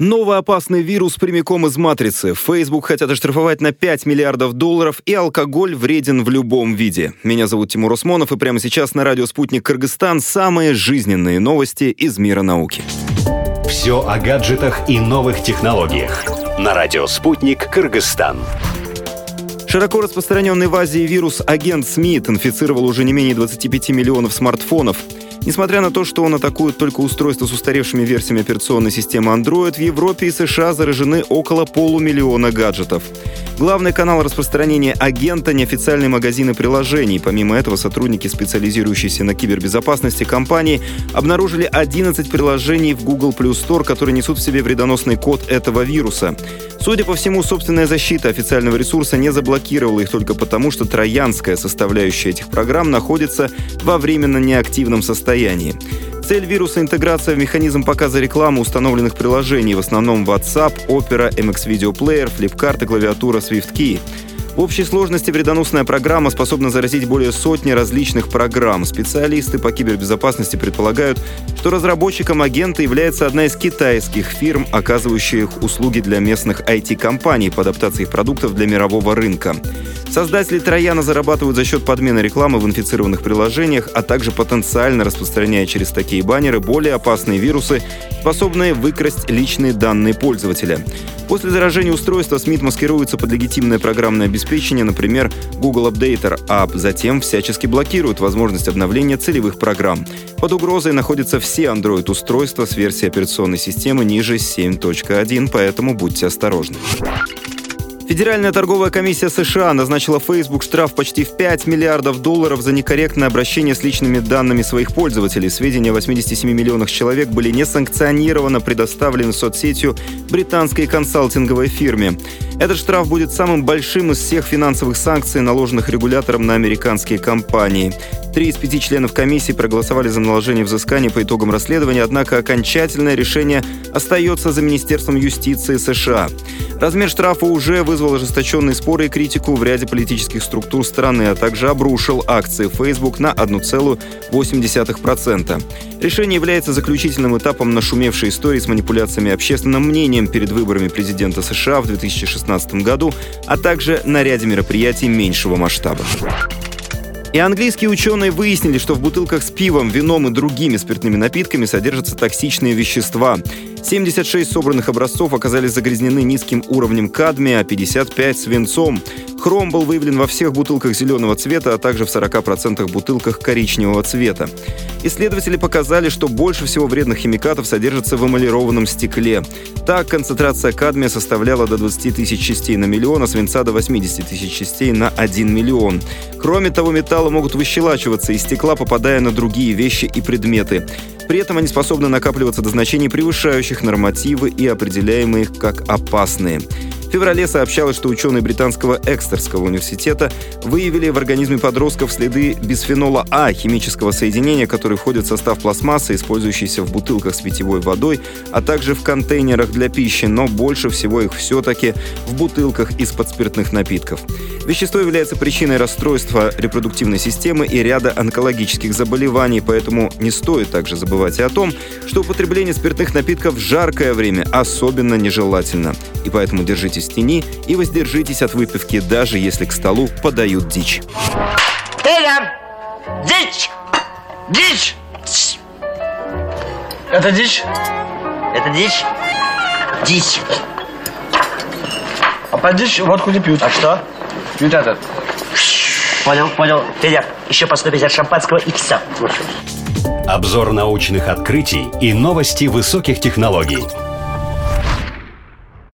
Новый опасный вирус прямиком из матрицы. Facebook хотят оштрафовать на $5 миллиардов, и алкоголь вреден в любом виде. Меня зовут Тимур Осмонов, и прямо сейчас на радио «Спутник Кыргызстан» самые жизненные новости из мира науки. Все о гаджетах и новых технологиях. На радио «Спутник Кыргызстан». Широко распространенный в Азии вирус агент Смит инфицировал уже не менее 25 миллионов смартфонов. Несмотря на то, что он атакует только устройства с устаревшими версиями операционной системы Android, в Европе и США заражены около 500 000 гаджетов. Главный канал распространения агента – неофициальные магазины приложений. Помимо этого, сотрудники, специализирующиеся на кибербезопасности компании, обнаружили 11 приложений в Google Play Store, которые несут в себе вредоносный код этого вируса. Судя по всему, собственная защита официального ресурса не заблокировала их только потому, что троянская составляющая этих программ находится во временно неактивном состоянии. Цель вируса – интеграция в механизм показа рекламы установленных приложений, в основном WhatsApp, Opera, MX Video Player, Flipkart и клавиатура SwiftKey. В общей сложности вредоносная программа способна заразить более сотни различных программ. Специалисты по кибербезопасности предполагают, что разработчиком агента является одна из китайских фирм, оказывающих услуги для местных IT-компаний по адаптации их продуктов для мирового рынка. Создатели трояна зарабатывают за счет подмены рекламы в инфицированных приложениях, а также потенциально распространяя через такие баннеры более опасные вирусы, способные выкрасть личные данные пользователя. После заражения устройства Смит маскируется под легитимное программное обеспечение, например, Google Updater, а затем всячески блокирует возможность обновления целевых программ. Под угрозой находятся все Android-устройства с версией операционной системы ниже 7.1, поэтому будьте осторожны. Федеральная торговая комиссия США назначила Facebook штраф почти в $5 миллиардов за некорректное обращение с личными данными своих пользователей. Сведения о 87 миллионах человек были несанкционированно предоставлены соцсетью британской консалтинговой фирме. Этот штраф будет самым большим из всех финансовых санкций, наложенных регулятором на американские компании. 3 из 5 членов комиссии проголосовали за наложение взыскания по итогам расследования, однако окончательное решение остается за Министерством юстиции США. Размер штрафа уже вызвал ожесточенные споры и критику в ряде политических структур страны, а также обрушил акции Facebook на 1,8%. Решение является заключительным этапом нашумевшей истории с манипуляциями общественным мнением перед выборами президента США в 2016 году, а также на ряде мероприятий меньшего масштаба. И английские ученые выяснили, что в бутылках с пивом, вином и другими спиртными напитками содержатся токсичные вещества. 76 собранных образцов оказались загрязнены низким уровнем кадмия, а 55 — свинцом. Хром был выявлен во всех бутылках зеленого цвета, а также в 40% бутылках коричневого цвета. Исследователи показали, что больше всего вредных химикатов содержится в эмалированном стекле. Так, концентрация кадмия составляла до 20 тысяч частей на миллион, а свинца до 80 тысяч частей на 1 миллион. Кроме того, металлы могут выщелачиваться из стекла, попадая на другие вещи и предметы. При этом они способны накапливаться до значений, превышающих нормативы и определяемые их как опасные. В феврале сообщалось, что ученые британского Экстерского университета выявили в организме подростков следы бисфенола А, химического соединения, которое входит в состав пластмассы, использующейся в бутылках с питьевой водой, а также в контейнерах для пищи, но больше всего их все-таки в бутылках из-под спиртных напитков. Вещество является причиной расстройства репродуктивной системы и ряда онкологических заболеваний, поэтому не стоит также забывать и о том, что употребление спиртных напитков в жаркое время особенно нежелательно. И поэтому держитесь в тени и воздержитесь от выпивки, даже если к столу подают дичь. Дичь! Дичь! Это дичь? Это дичь? Дичь. А под дичь водку не пьют. А что? Пьют этот. Понял. Федя, еще по 150 шампанского и все. Обзор научных открытий и новости высоких технологий.